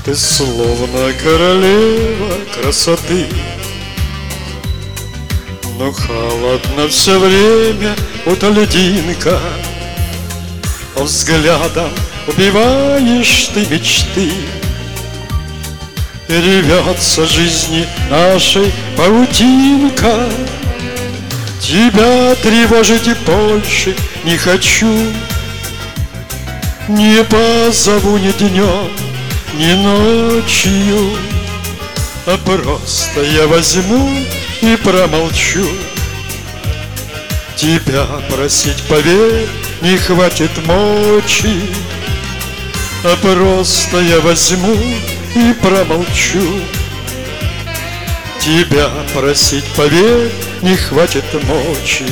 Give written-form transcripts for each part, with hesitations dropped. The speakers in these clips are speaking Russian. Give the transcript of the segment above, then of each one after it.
Ты словно королева красоты, но холодно все время от льдинка. Взглядом убиваешь ты мечты, и рвется жизни нашей паутинка. Тебя тревожить больше не хочу, не позову ни днем, ни ночью, а просто я возьму и промолчу. Тебя просить, поверь, не хватит мочи, а просто я возьму и промолчу. Тебя просить, поверь, не хватит мочи.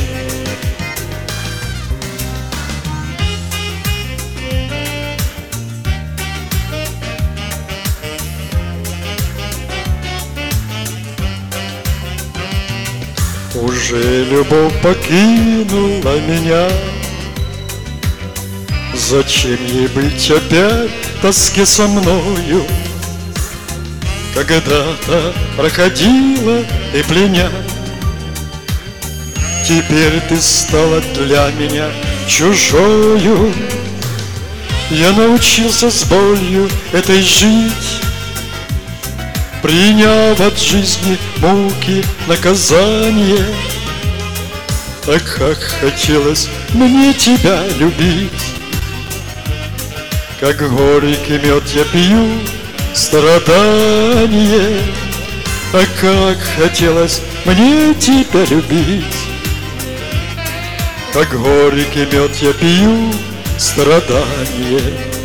Уже любовь покинула меня, зачем ей быть опять в тоске со мною? Когда-то проходила ты пленя, теперь ты стала для меня чужою. Я научился с болью этой жить, приняв от жизни муки наказание. А как хотелось мне тебя любить, как горький мед я пью страдание. А как хотелось мне тебя любить, как горький мед я пью страдание.